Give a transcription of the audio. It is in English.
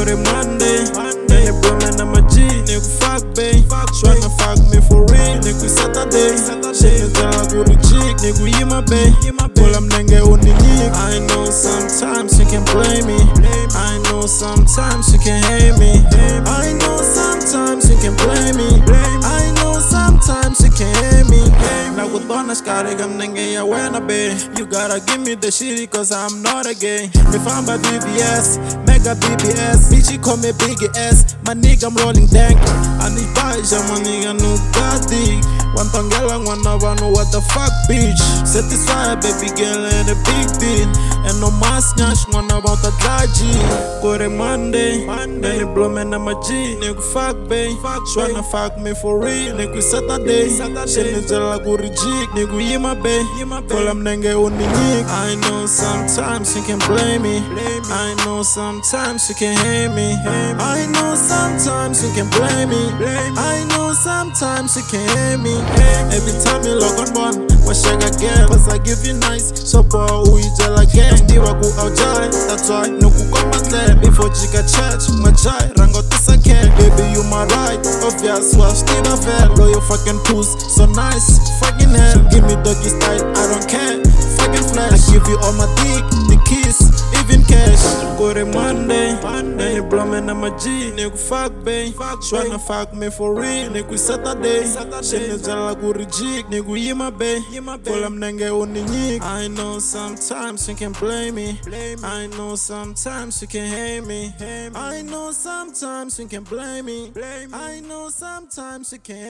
to Monday, then you blow man I'm a G, nigga fuck bae, tryna fuck me for real, nigga Saturday, shit is all go to jig, nigga yima bae, pull am nenge undi nig. I know sometimes you can blame me, I know sometimes you can hate me, I know sometimes you can blame me, I know sometimes you can hate me. Now with bonus carigam nenge ya wena bae, you gotta give me the shitty cause I'm not a gay. If I'm a BBS, mega BBS, bitch you call me Biggie S, my nigga I'm rolling dank. I need Baja, my nigga no Gatti. One tangela, one of know what the fuck bitch. Satisfied baby girl and a big deal. And no mass nyash, one about the G. Go to Monday, then you blow man I'm a G. Nigga fuck bae, tryna fuck me for real. Nigga Saturday, shit is all go to jig. Nigga yima bae, pull am nenge undi nig. I know sometimes you can blame me, I know sometimes you can hate me, I know sometimes you can blame me, I know sometimes you can hate me. Every time you log on one, what shag I get, cause I give you nice. So boy, who you tell again? Diwa go outside, that's why no go come and there. Before Jika church, my jai, rango this I can. Baby, you my right, obvious was still a fair. Blow your fucking puss, so nice, fucking hell. Give me doggy style, I don't care. Fucking flash, I give you all my dick, the kiss, even cash. Go to Monday, then you blow man I'm a G. Nigga fuck bae, tryna fuck me for real. Nigga Saturday, shit is all go to jig. Nigga yima bae, pull am nenge undi nig. I know sometimes you can blame me, I know sometimes you can hate me, I know sometimes you can blame me, I know sometimes you can